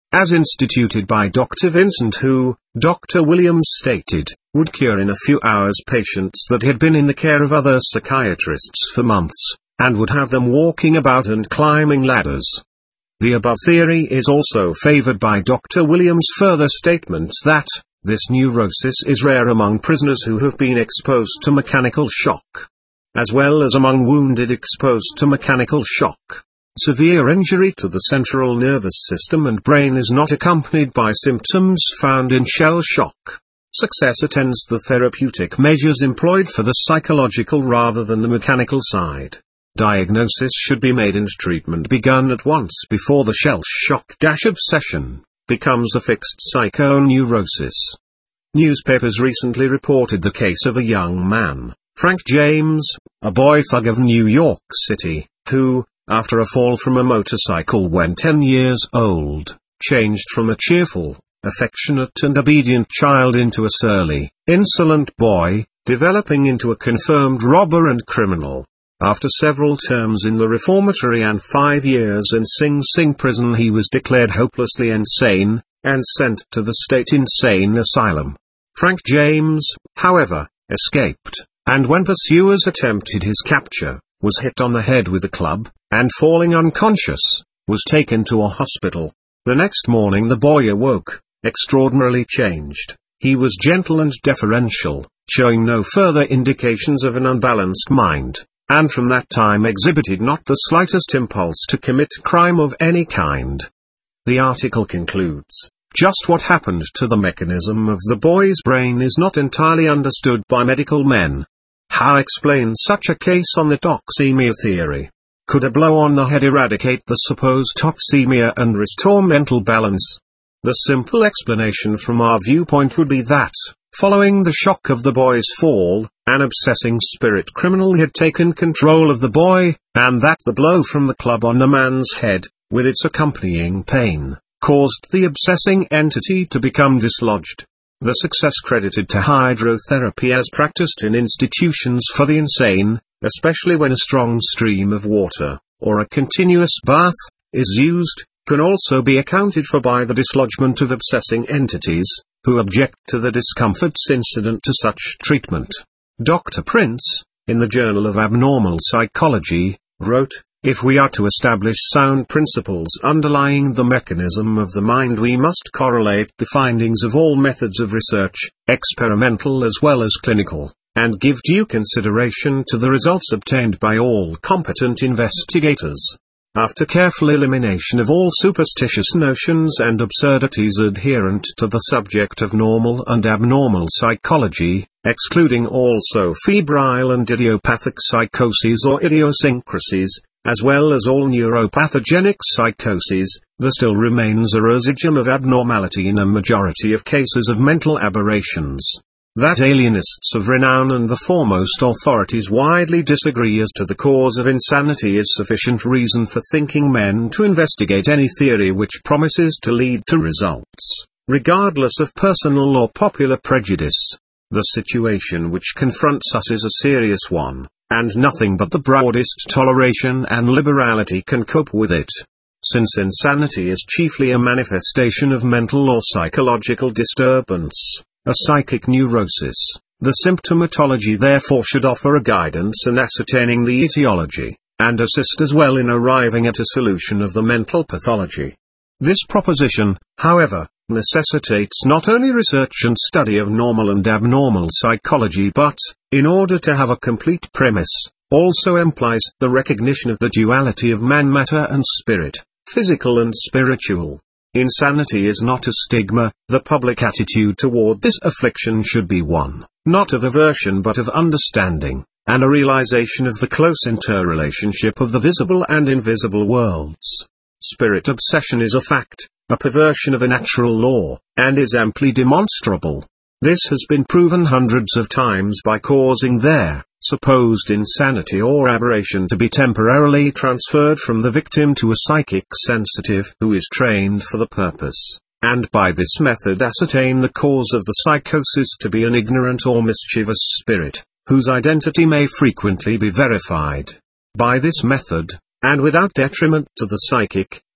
as instituted by Dr. Vincent who, Dr. Williams stated, would cure in a few hours patients that had been in the care of other psychiatrists for months, and would have them walking about and climbing ladders. The above theory is also favored by Dr. Williams' further statements that, this neurosis is rare among prisoners who have been exposed to mechanical shock, as well as among wounded exposed to mechanical shock. Severe injury to the central nervous system and brain is not accompanied by symptoms found in shell shock. Success attends the therapeutic measures employed for the psychological rather than the mechanical side. Diagnosis should be made and treatment begun at once before the shell shock-obsession becomes a fixed psychoneurosis. Newspapers recently reported the case of a young man, Frank James, a boy thug of New York City, who, after a fall from a motorcycle when 10 years old, changed from a cheerful, affectionate and obedient child into a surly, insolent boy, developing into a confirmed robber and criminal. After several terms in the reformatory and 5 years in Sing Sing prison, he was declared hopelessly insane, and sent to the state insane asylum. Frank James, however, escaped, and when pursuers attempted his capture, was hit on the head with a club, and falling unconscious, was taken to a hospital. The next morning the boy awoke, extraordinarily changed. He was gentle and deferential, showing no further indications of an unbalanced mind, and from that time exhibited not the slightest impulse to commit crime of any kind. The article concludes, just what happened to the mechanism of the boy's brain is not entirely understood by medical men. How explain such a case on the toxemia theory? Could a blow on the head eradicate the supposed toxemia and restore mental balance? The simple explanation from our viewpoint would be that, following the shock of the boy's fall, an obsessing spirit criminal had taken control of the boy, and that the blow from the club on the man's head, with its accompanying pain, caused the obsessing entity to become dislodged. The success credited to hydrotherapy as practiced in institutions for the insane, especially when a strong stream of water, or a continuous bath, is used, can also be accounted for by the dislodgement of obsessing entities, who object to the discomforts incident to such treatment. Dr. Prince, in the Journal of Abnormal Psychology, wrote, "If we are to establish sound principles underlying the mechanism of the mind, we must correlate the findings of all methods of research, experimental as well as clinical, and give due consideration to the results obtained by all competent investigators. After careful elimination of all superstitious notions and absurdities adherent to the subject of normal and abnormal psychology, excluding also febrile and idiopathic psychoses or idiosyncrasies, as well as all neuropathogenic psychoses, there still remains a residuum of abnormality in a majority of cases of mental aberrations. That alienists of renown and the foremost authorities widely disagree as to the cause of insanity is sufficient reason for thinking men to investigate any theory which promises to lead to results, regardless of personal or popular prejudice. The situation which confronts us is a serious one, and nothing but the broadest toleration and liberality can cope with it. Since insanity is chiefly a manifestation of mental or psychological disturbance, a psychic neurosis, the symptomatology therefore should offer a guidance in ascertaining the etiology, and assist as well in arriving at a solution of the mental pathology. This proposition, however, necessitates not only research and study of normal and abnormal psychology but, in order to have a complete premise, also implies the recognition of the duality of man-matter and spirit, physical and spiritual. Insanity is not a stigma. The public attitude toward this affliction should be one, not of aversion but of understanding, and a realization of the close interrelationship of the visible and invisible worlds. Spirit obsession is a fact, a perversion of a natural law, and is amply demonstrable. This has been proven hundreds of times by causing their supposed insanity or aberration to be temporarily transferred from the victim to a psychic sensitive who is trained for the purpose, and by this method ascertain the cause of the psychosis to be an ignorant or mischievous spirit, whose identity may frequently be verified. By this method, and without detriment to the psychic,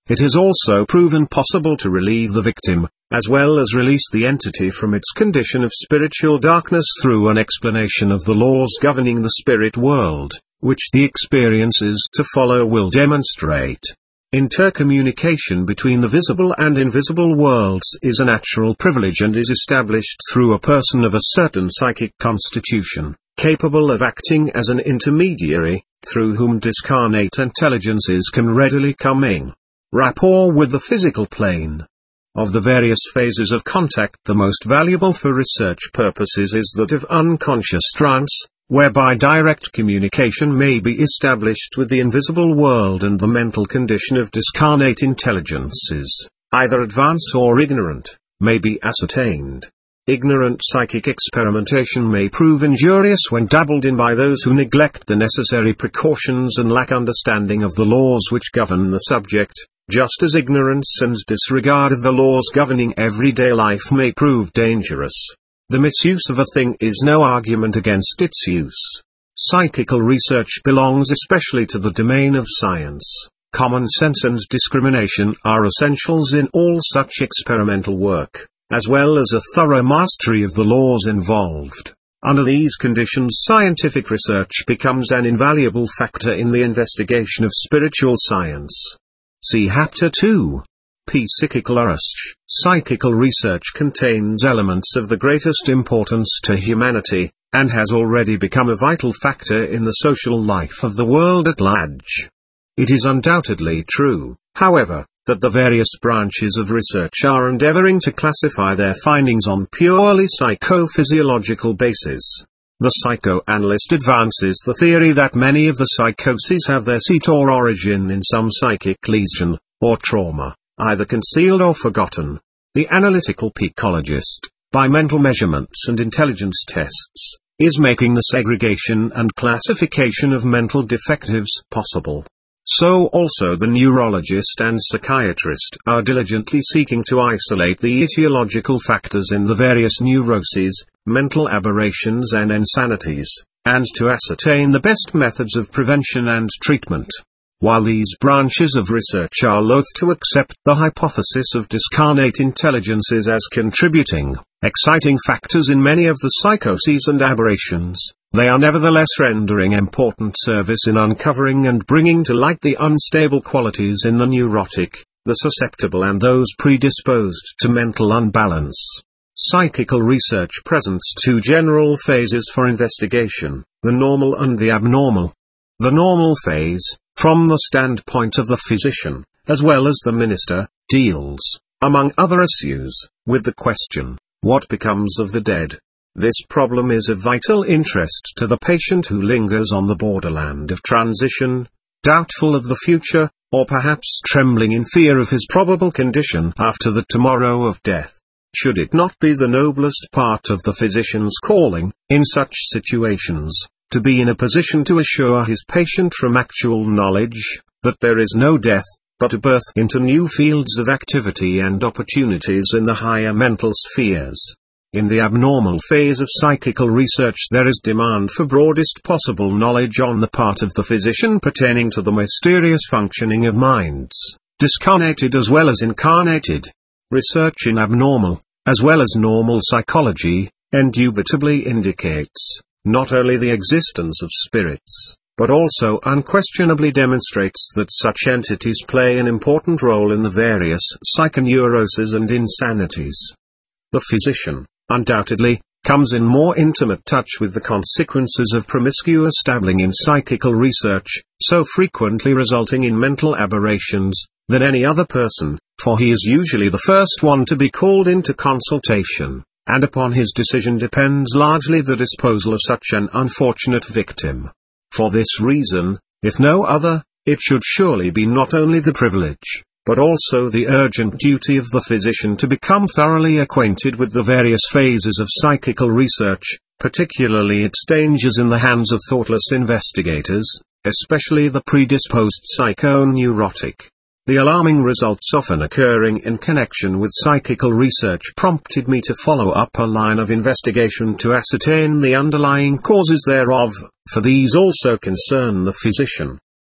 It is also proven possible to relieve the victim, as well as release the entity from its condition of spiritual darkness through an explanation of the laws governing the spirit world, which the experiences to follow will demonstrate. Intercommunication between the visible and invisible worlds is a natural privilege and is established through a person of a certain psychic constitution, capable of acting as an intermediary, through whom discarnate intelligences can readily come in rapport with the physical plane. Of the various phases of contact, the most valuable for research purposes is that of unconscious trance, whereby direct communication may be established with the invisible world, and the mental condition of discarnate intelligences, either advanced or ignorant, may be ascertained. Ignorant psychic experimentation may prove injurious when dabbled in by those who neglect the necessary precautions and lack understanding of the laws which govern the subject, just as ignorance and disregard of the laws governing everyday life may prove dangerous. The misuse of a thing is no argument against its use. Psychical research belongs especially to the domain of science. Common sense and discrimination are essentials in all such experimental work, as well as a thorough mastery of the laws involved. Under these conditions, scientific research becomes an invaluable factor in the investigation of spiritual science. See Chapter 2. Psychical research. Psychical research contains elements of the greatest importance to humanity, and has already become a vital factor in the social life of the world at large. It is undoubtedly true, however, that the various branches of research are endeavoring to classify their findings on purely psychophysiological basis. The psychoanalyst advances the theory that many of the psychoses have their seat or origin in some psychic lesion, or trauma, either concealed or forgotten. The analytical psychologist, by mental measurements and intelligence tests, is making the segregation and classification of mental defectives possible. So also the neurologist and psychiatrist are diligently seeking to isolate the etiological factors in the various neuroses, mental aberrations and insanities, and to ascertain the best methods of prevention and treatment. While these branches of research are loath to accept the hypothesis of discarnate intelligences as contributing, exciting factors in many of the psychoses and aberrations, they are nevertheless rendering important service in uncovering and bringing to light the unstable qualities in the neurotic, the susceptible and those predisposed to mental unbalance. Psychical research presents two general phases for investigation, the normal and the abnormal. The normal phase, from the standpoint of the physician, as well as the minister, deals, among other issues, with the question, what becomes of the dead? This problem is of vital interest to the patient who lingers on the borderland of transition, doubtful of the future, or perhaps trembling in fear of his probable condition after the tomorrow of death. Should it not be the noblest part of the physician's calling, in such situations, to be in a position to assure his patient from actual knowledge, that there is no death, but a birth into new fields of activity and opportunities in the higher mental spheres? In the abnormal phase of psychical research there is demand for broadest possible knowledge on the part of the physician pertaining to the mysterious functioning of minds, discarnated as well as incarnated. Research in abnormal, as well as normal psychology, indubitably indicates, not only the existence of spirits, but also unquestionably demonstrates that such entities play an important role in the various psychoneuroses and insanities. The physician, undoubtedly, comes in more intimate touch with the consequences of promiscuous dabbling in psychical research, so frequently resulting in mental aberrations, than any other person, for he is usually the first one to be called into consultation, and upon his decision depends largely the disposal of such an unfortunate victim. For this reason, if no other, it should surely be not only the privilege, but also the urgent duty of the physician to become thoroughly acquainted with the various phases of psychical research, particularly its dangers in the hands of thoughtless investigators, especially the predisposed psychoneurotic. The alarming results often occurring in connection with psychical research prompted me to follow up a line of investigation to ascertain the underlying causes thereof, for these also concern the physician.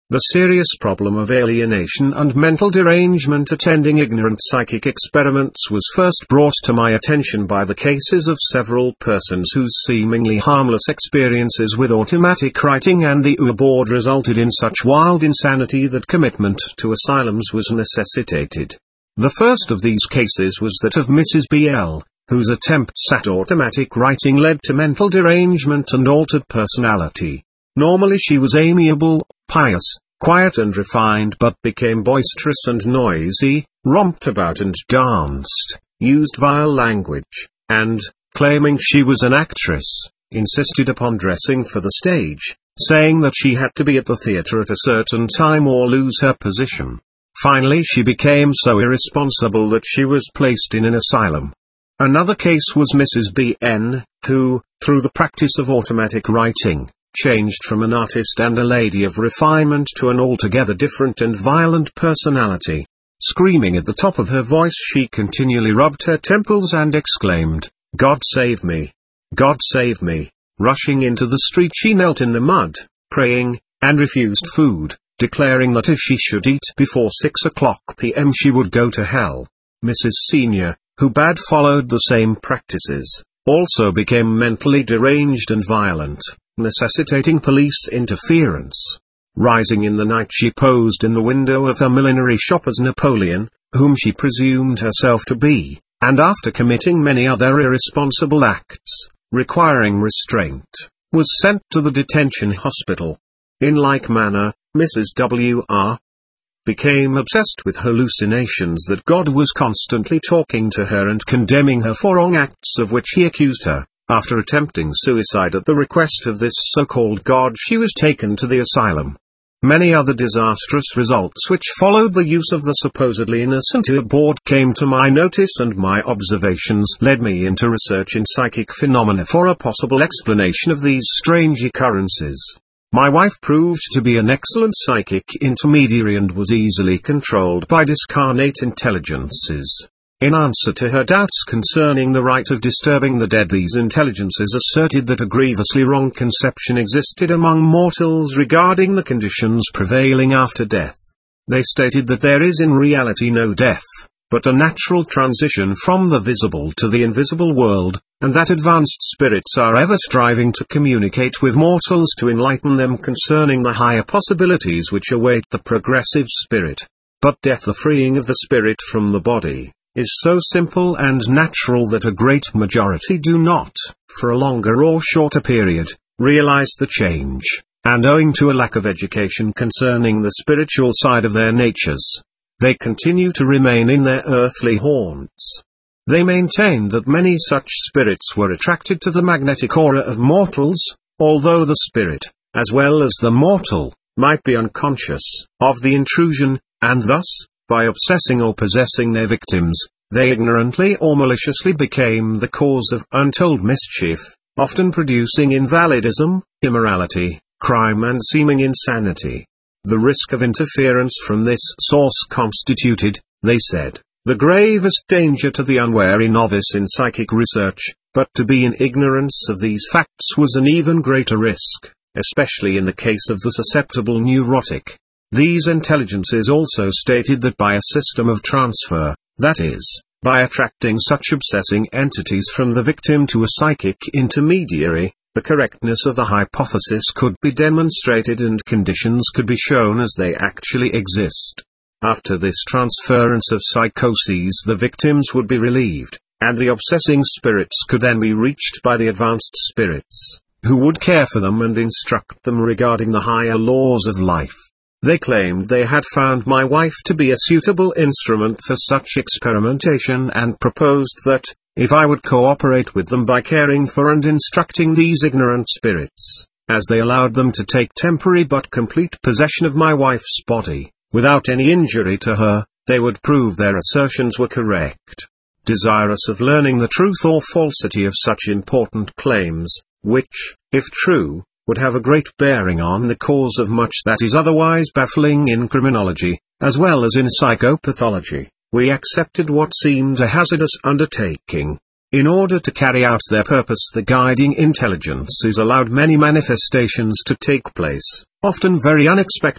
The serious problem of alienation and mental derangement attending ignorant psychic experiments was first brought to my attention by the cases of several persons whose seemingly harmless experiences with automatic writing and the Ouija board resulted in such wild insanity that commitment to asylums was necessitated. The first of these cases was that of Mrs. B.L., whose attempts at automatic writing led to mental derangement and altered personality. Normally she was amiable, pious, quiet and refined, but became boisterous and noisy, romped about and danced, used vile language, and, claiming she was an actress, insisted upon dressing for the stage, saying that she had to be at the theater at a certain time or lose her position. Finally she became so irresponsible that she was placed in an asylum. Another case was Mrs. B.N., who, through the practice of automatic writing, changed from an artist and a lady of refinement to an altogether different and violent personality. Screaming at the top of her voice, she continually rubbed her temples and exclaimed, "God save me! God save me!" Rushing into the street she knelt in the mud, praying, and refused food, declaring that if she should eat before 6 o'clock p.m. she would go to hell. Mrs. Senior, who bad followed the same practices, also became mentally deranged and violent, necessitating police interference. Rising in the night she posed in the window of her millinery shop as Napoleon, whom she presumed herself to be, and after committing many other irresponsible acts, requiring restraint, was sent to the detention hospital. In like manner, Mrs. W.R. became obsessed with hallucinations that God was constantly talking to her and condemning her for wrong acts of which he accused her. After attempting suicide at the request of this so-called God, she was taken to the asylum. Many other disastrous results which followed the use of the supposedly innocent Ouija board came to my notice, and my observations led me into research in psychic phenomena for a possible explanation of these strange occurrences. My wife proved to be an excellent psychic intermediary and was easily controlled by discarnate intelligences. In answer to her doubts concerning the right of disturbing the dead, these intelligences asserted that a grievously wrong conception existed among mortals regarding the conditions prevailing after death. They stated that there is in reality no death, but a natural transition from the visible to the invisible world, and that advanced spirits are ever striving to communicate with mortals to enlighten them concerning the higher possibilities which await the progressive spirit. But death, the freeing of the spirit from the body, is so simple and natural that a great majority do not, for a longer or shorter period, realize the change, and owing to a lack of education concerning the spiritual side of their natures, they continue to remain in their earthly haunts. They maintain that many such spirits were attracted to the magnetic aura of mortals, although the spirit, as well as the mortal, might be unconscious of the intrusion, and thus, by obsessing or possessing their victims, they ignorantly or maliciously became the cause of untold mischief, often producing invalidism, immorality, crime and seeming insanity. The risk of interference from this source constituted, they said, the gravest danger to the unwary novice in psychic research, but to be in ignorance of these facts was an even greater risk, especially in the case of the susceptible neurotic. These intelligences also stated that by a system of transfer, that is, by attracting such obsessing entities from the victim to a psychic intermediary, the correctness of the hypothesis could be demonstrated and conditions could be shown as they actually exist. After this transference of psychoses, the victims would be relieved, and the obsessing spirits could then be reached by the advanced spirits, who would care for them and instruct them regarding the higher laws of life. They claimed they had found my wife to be a suitable instrument for such experimentation and proposed that, if I would cooperate with them by caring for and instructing these ignorant spirits, as they allowed them to take temporary but complete possession of my wife's body, without any injury to her, they would prove their assertions were correct. Desirous of learning the truth or falsity of such important claims, which, if true, would have a great bearing on the cause of much that is otherwise baffling in criminology, as well as in psychopathology, we accepted what seemed a hazardous undertaking. In order to carry out their purpose, the guiding intelligences allowed many manifestations to take place, often very unexpectedly,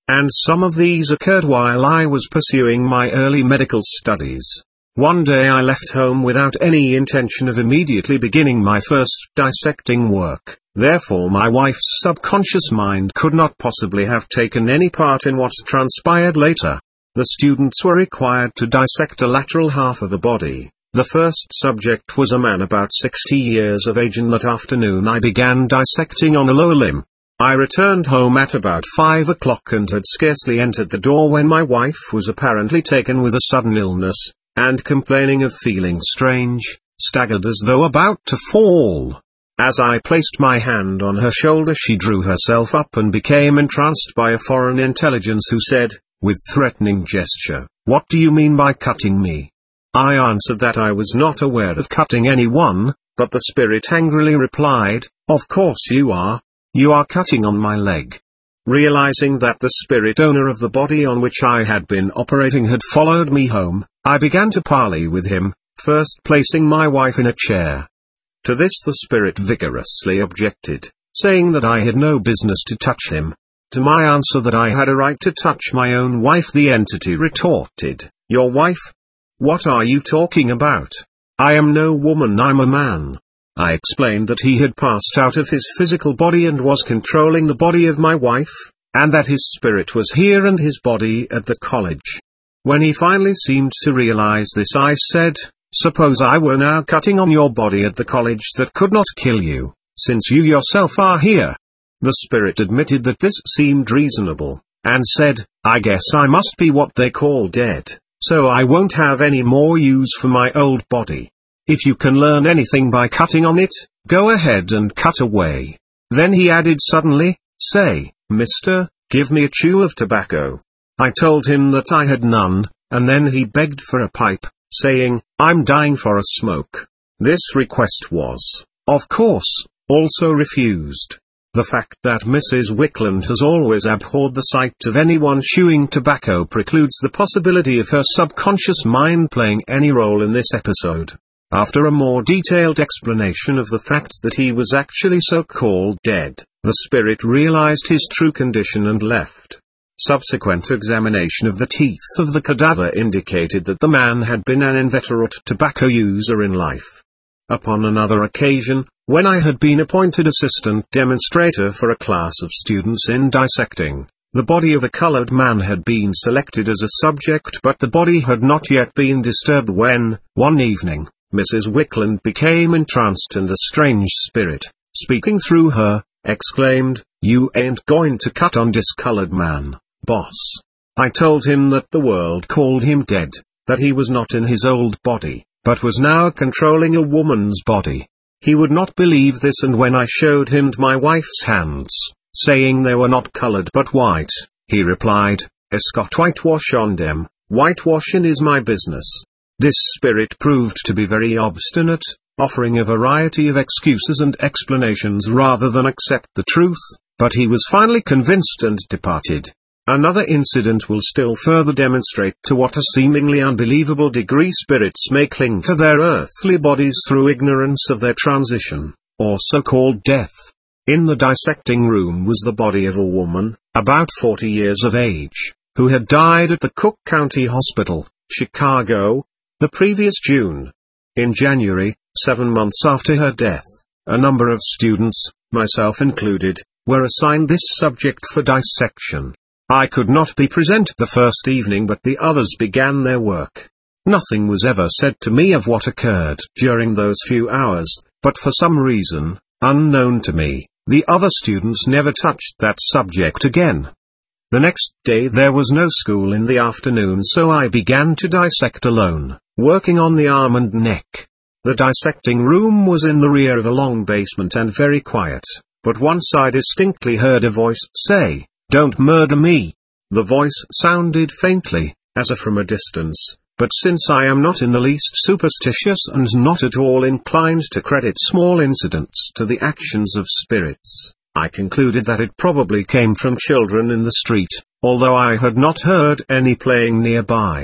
and some of these occurred while I was pursuing my early medical studies. One day I left home without any intention of immediately beginning my first dissecting work, therefore my wife's subconscious mind could not possibly have taken any part in what transpired later. The students were required to dissect a lateral half of the body. The first subject was a man about 60 years of age, and that afternoon I began dissecting on a lower limb. I returned home at about 5 o'clock and had scarcely entered the door when my wife was apparently taken with a sudden illness, and complaining of feeling strange, staggered as though about to fall. As I placed my hand on her shoulder, she drew herself up and became entranced by a foreign intelligence who said, with threatening gesture, "What do you mean by cutting me?" I answered that I was not aware of cutting anyone, but the spirit angrily replied, "Of course you are. You are cutting on my leg." Realizing that the spirit owner of the body on which I had been operating had followed me home, I began to parley with him, first placing my wife in a chair. To this the spirit vigorously objected, saying that I had no business to touch him. To my answer that I had a right to touch my own wife, the entity retorted, "Your wife? What are you talking about? I am no woman, I'm a man." I explained that he had passed out of his physical body and was controlling the body of my wife, and that his spirit was here and his body at the college. When he finally seemed to realize this, I said, "Suppose I were now cutting on your body at the college, that could not kill you, since you yourself are here." The spirit admitted that this seemed reasonable, and said, "I guess I must be what they call dead, so I won't have any more use for my old body. If you can learn anything by cutting on it, go ahead and cut away." Then he added suddenly, "Say, mister, give me a chew of tobacco." I told him that I had none, and then he begged for a pipe, saying, "I'm dying for a smoke." This request was, of course, also refused. The fact that Mrs. Wickland has always abhorred the sight of anyone chewing tobacco precludes the possibility of her subconscious mind playing any role in this episode. After a more detailed explanation of the fact that he was actually so-called dead, the spirit realized his true condition and left. Subsequent examination of the teeth of the cadaver indicated that the man had been an inveterate tobacco user in life. Upon another occasion, when I had been appointed assistant demonstrator for a class of students in dissecting, the body of a colored man had been selected as a subject, but the body had not yet been disturbed when, one evening, Mrs. Wickland became entranced and a strange spirit, speaking through her, exclaimed, "You ain't going to cut on this colored man, boss." I told him that the world called him dead, that he was not in his old body, but was now controlling a woman's body. He would not believe this, and when I showed him my wife's hands, saying they were not colored but white, he replied, "Es got whitewash on them, whitewashing is my business." This spirit proved to be very obstinate, offering a variety of excuses and explanations rather than accept the truth, but he was finally convinced and departed. Another incident will still further demonstrate to what a seemingly unbelievable degree spirits may cling to their earthly bodies through ignorance of their transition, or so-called death. In the dissecting room was the body of a woman, about 40 years of age, who had died at the Cook County Hospital, Chicago, the previous June. In January, 7 months after her death, a number of students, myself included, were assigned this subject for dissection. I could not be present the first evening, but the others began their work. Nothing was ever said to me of what occurred during those few hours, but for some reason, unknown to me, the other students never touched that subject again. The next day there was no school in the afternoon, so I began to dissect alone, working on the arm and neck. The dissecting room was in the rear of a long basement and very quiet, but once I distinctly heard a voice say, "Don't murder me." The voice sounded faintly, as if from a distance, but since I am not in the least superstitious and not at all inclined to credit small incidents to the actions of spirits, I concluded that it probably came from children in the street, although I had not heard any playing nearby.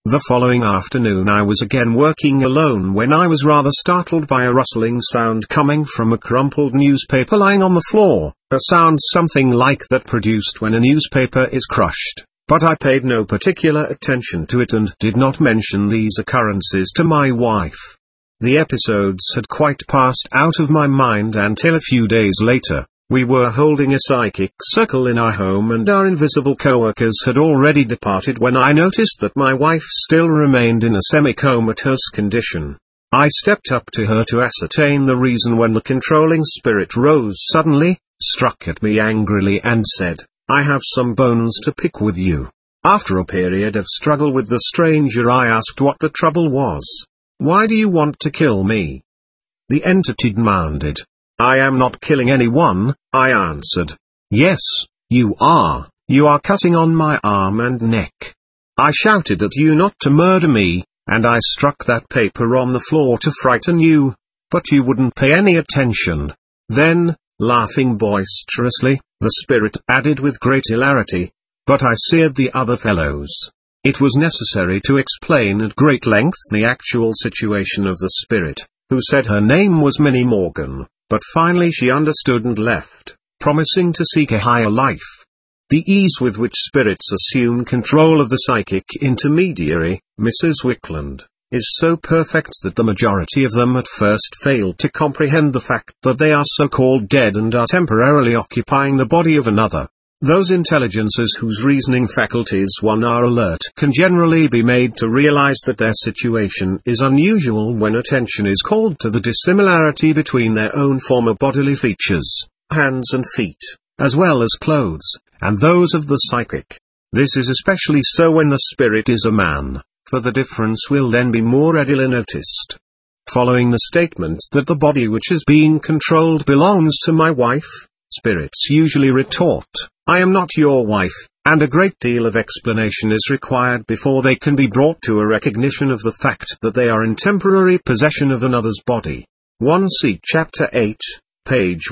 The following afternoon I was again working alone when I was rather startled by a rustling sound coming from a crumpled newspaper lying on the floor, a sound something like that produced when a newspaper is crushed, but I paid no particular attention to it and did not mention these occurrences to my wife. The episodes had quite passed out of my mind until a few days later. We were holding a psychic circle in our home and our invisible co-workers had already departed when I noticed that my wife still remained in a semi-comatose condition. I stepped up to her to ascertain the reason when the controlling spirit rose suddenly, struck at me angrily and said, "I have some bones to pick with you." After a period of struggle with the stranger, I asked what the trouble was. "Why do you want to kill me?" The entity demanded. "I am not killing anyone," I answered. "Yes, you are cutting on my arm and neck. I shouted at you not to murder me, and I struck that paper on the floor to frighten you, but you wouldn't pay any attention." Then, laughing boisterously, the spirit added with great hilarity, "But I seared the other fellows." It was necessary to explain at great length the actual situation of the spirit, who said her name was Minnie Morgan. But finally she understood and left, promising to seek a higher life. The ease with which spirits assume control of the psychic intermediary, Mrs. Wickland, is so perfect that the majority of them at first fail to comprehend the fact that they are so-called dead and are temporarily occupying the body of another. Those intelligences whose reasoning faculties are alert can generally be made to realize that their situation is unusual when attention is called to the dissimilarity between their own former bodily features, hands and feet, as well as clothes, and those of the psychic. This is especially so when the spirit is a man, for the difference will then be more readily noticed. Following the statement that the body which is being controlled belongs to my wife, spirits usually retort, "I am not your wife," and a great deal of explanation is required before they can be brought to a recognition of the fact that they are in temporary possession of another's body. 1 See Chapter 8, page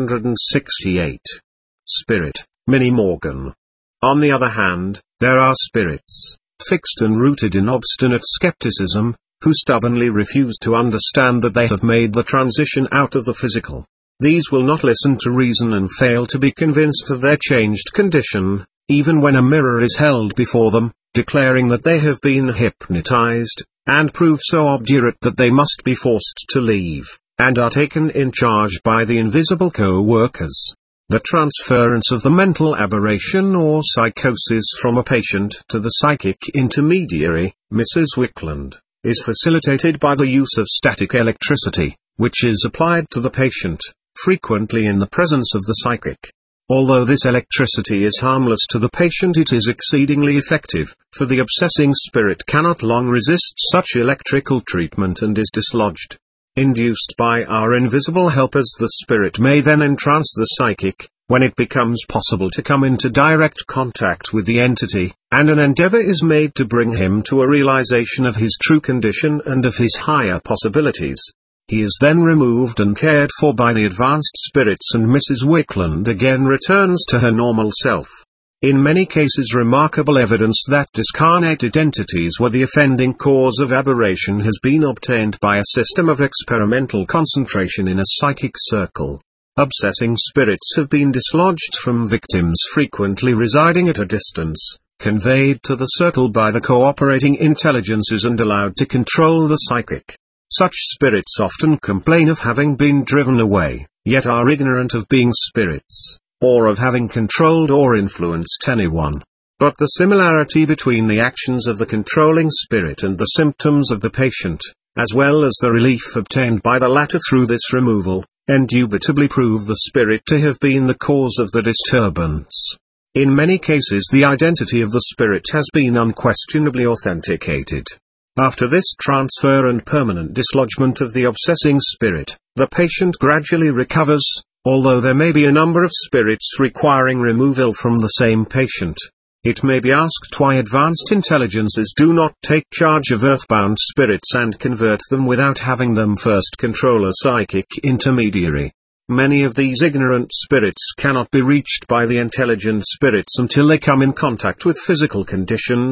168. Spirit, Minnie Morgan. On the other hand, there are spirits, fixed and rooted in obstinate skepticism, who stubbornly refuse to understand that they have made the transition out of the physical. These will not listen to reason and fail to be convinced of their changed condition, even when a mirror is held before them, declaring that they have been hypnotized, and prove so obdurate that they must be forced to leave, and are taken in charge by the invisible co-workers. The transference of the mental aberration or psychosis from a patient to the psychic intermediary, Mrs. Wickland, is facilitated by the use of static electricity, which is applied to the patient, frequently in the presence of the psychic. Although this electricity is harmless to the patient, it is exceedingly effective, for the obsessing spirit cannot long resist such electrical treatment and is dislodged. Induced by our invisible helpers, the spirit may then entrance the psychic, when it becomes possible to come into direct contact with the entity, and an endeavor is made to bring him to a realization of his true condition and of his higher possibilities. He is then removed and cared for by the advanced spirits, and Mrs. Wickland again returns to her normal self. In many cases, remarkable evidence that discarnated entities were the offending cause of aberration has been obtained by a system of experimental concentration in a psychic circle. Obsessing spirits have been dislodged from victims frequently residing at a distance, conveyed to the circle by the cooperating intelligences and allowed to control the psychic. Such spirits often complain of having been driven away, yet are ignorant of being spirits, or of having controlled or influenced anyone. But the similarity between the actions of the controlling spirit and the symptoms of the patient, as well as the relief obtained by the latter through this removal, indubitably prove the spirit to have been the cause of the disturbance. In many cases, the identity of the spirit has been unquestionably authenticated. After this transfer and permanent dislodgement of the obsessing spirit, the patient gradually recovers, although there may be a number of spirits requiring removal from the same patient. It may be asked why advanced intelligences do not take charge of earthbound spirits and convert them without having them first control a psychic intermediary. Many of these ignorant spirits cannot be reached by the intelligent spirits until they come in contact with physical conditions,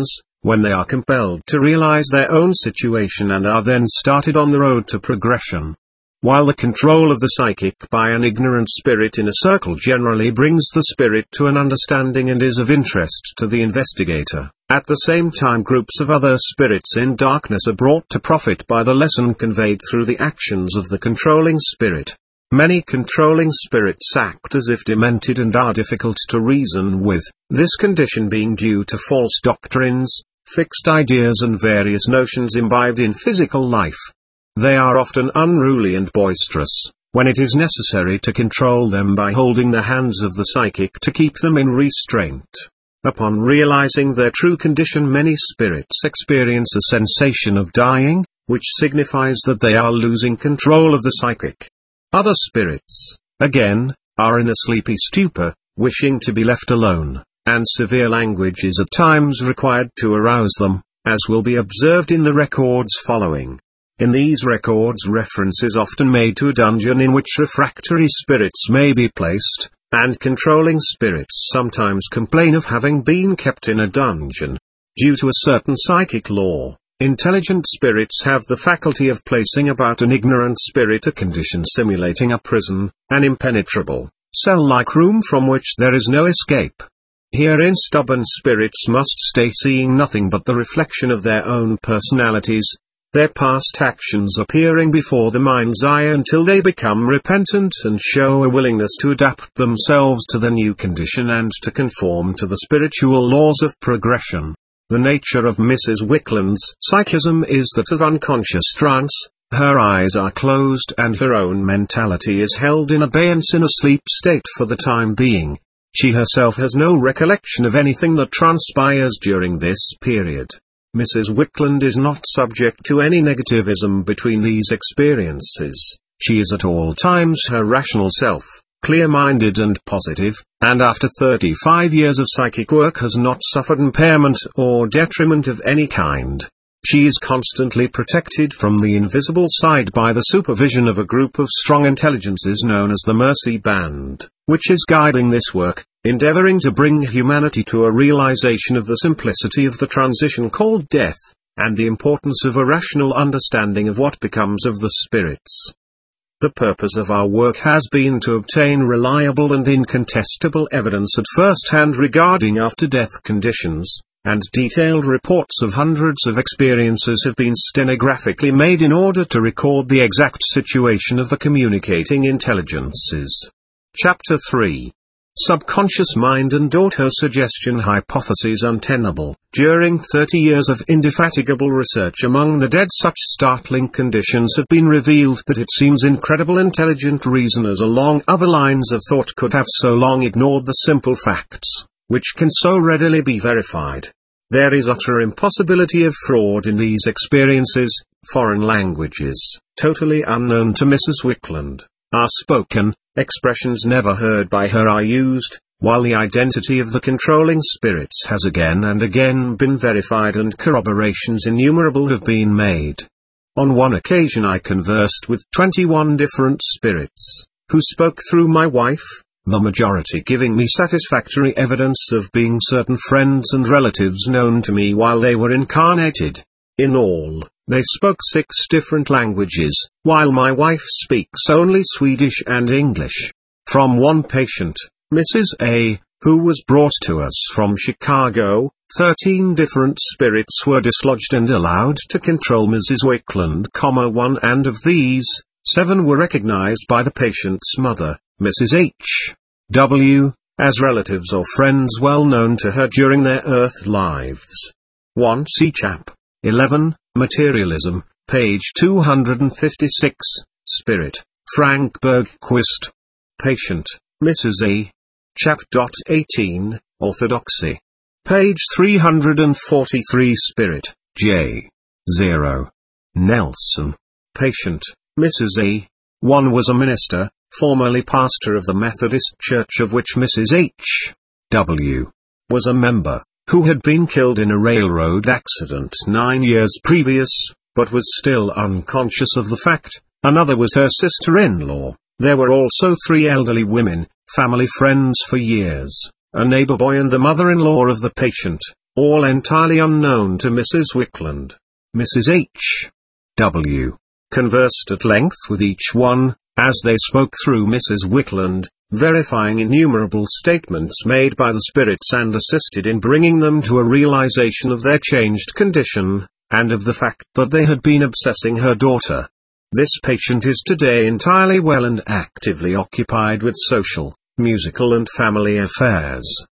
when they are compelled to realize their own situation and are then started on the road to progression. While the control of the psychic by an ignorant spirit in a circle generally brings the spirit to an understanding and is of interest to the investigator, at the same time groups of other spirits in darkness are brought to profit by the lesson conveyed through the actions of the controlling spirit. Many controlling spirits act as if demented and are difficult to reason with, this condition being due to false doctrines, fixed ideas and various notions imbibed in physical life. They are often unruly and boisterous, when it is necessary to control them by holding the hands of the psychic to keep them in restraint. Upon realizing their true condition, many spirits experience a sensation of dying, which signifies that they are losing control of the psychic. Other spirits, again, are in a sleepy stupor, wishing to be left alone, and severe language is at times required to arouse them, as will be observed in the records following. In these records reference is often made to a dungeon in which refractory spirits may be placed, and controlling spirits sometimes complain of having been kept in a dungeon. Due to a certain psychic law, intelligent spirits have the faculty of placing about an ignorant spirit a condition simulating a prison, an impenetrable, cell-like room from which there is no escape. Herein stubborn spirits must stay, seeing nothing but the reflection of their own personalities, their past actions appearing before the mind's eye until they become repentant and show a willingness to adapt themselves to the new condition and to conform to the spiritual laws of progression. The nature of Mrs. Wickland's psychism is that of unconscious trance. Her eyes are closed and her own mentality is held in abeyance in a sleep state for the time being. She herself has no recollection of anything that transpires during this period. Mrs. Wickland is not subject to any negativism between these experiences. She is at all times her rational self, clear-minded and positive, and after 35 years of psychic work has not suffered impairment or detriment of any kind. She is constantly protected from the invisible side by the supervision of a group of strong intelligences known as the Mercy Band, which is guiding this work, endeavoring to bring humanity to a realization of the simplicity of the transition called death, and the importance of a rational understanding of what becomes of the spirits. The purpose of our work has been to obtain reliable and incontestable evidence at first hand regarding after-death conditions, and detailed reports of hundreds of experiences have been stenographically made in order to record the exact situation of the communicating intelligences. Chapter 3. Subconscious mind and autosuggestion hypotheses untenable. During 30 years of indefatigable research among the dead, such startling conditions have been revealed that it seems incredible intelligent reasoners along other lines of thought could have so long ignored the simple facts, which can so readily be verified. There is utter impossibility of fraud in these experiences. Foreign languages, totally unknown to Mrs. Wickland, are spoken, expressions never heard by her are used, while the identity of the controlling spirits has again and again been verified and corroborations innumerable have been made. On one occasion I conversed with 21 different spirits, who spoke through my wife, the majority giving me satisfactory evidence of being certain friends and relatives known to me while they were incarnated. In all, they spoke 6 different languages, while my wife speaks only Swedish and English. From one patient, Mrs. A., who was brought to us from Chicago, 13 different spirits were dislodged and allowed to control Mrs. Wickland, one, and of these, 7 were recognized by the patient's mother, Mrs. H. W., as relatives or friends well known to her during their earth lives. 1 See Chap. 11, Materialism, page 256, Spirit, Frank Bergquist. Patient, Mrs. A. Chap. 18, Orthodoxy. Page 343 Spirit, J. 0. Nelson. Patient, Mrs. A. 1 was a minister, formerly pastor of the Methodist Church of which Mrs. H. W. was a member, who had been killed in a railroad accident 9 years previous, but was still unconscious of the fact. Another was her sister-in-law. There were also 3 elderly women, family friends for years, a neighbor boy and the mother-in-law of the patient, all entirely unknown to Mrs. Wickland. Mrs. H. W. conversed at length with each one, as they spoke through Mrs. Wickland, verifying innumerable statements made by the spirits and assisted in bringing them to a realization of their changed condition, and of the fact that they had been obsessing her daughter. This patient is today entirely well and actively occupied with social, musical and family affairs.